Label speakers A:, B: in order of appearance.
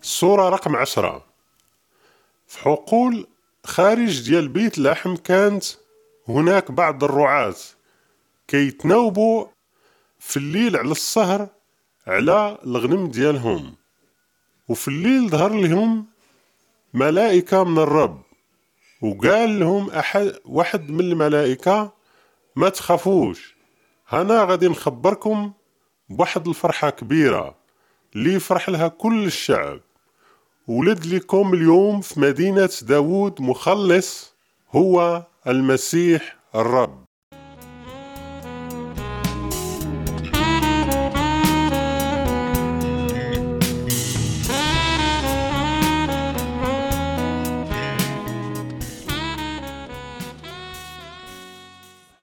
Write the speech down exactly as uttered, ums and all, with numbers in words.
A: الصورة رقم عشرة. في حقول خارج ديال بيت لحم كانت هناك بعض الرعاة كيتناوبوا في الليل على السهر على الغنم ديالهم، وفي الليل ظهر لهم ملائكة من الرب وقال لهم أحد واحد من الملائكة: ما تخافوش، هنا غادي نخبركم بواحد الفرحة كبيرة اللي يفرح لها كل الشعب. ولد لكم اليوم في مدينة داود مخلص، هو المسيح الرب.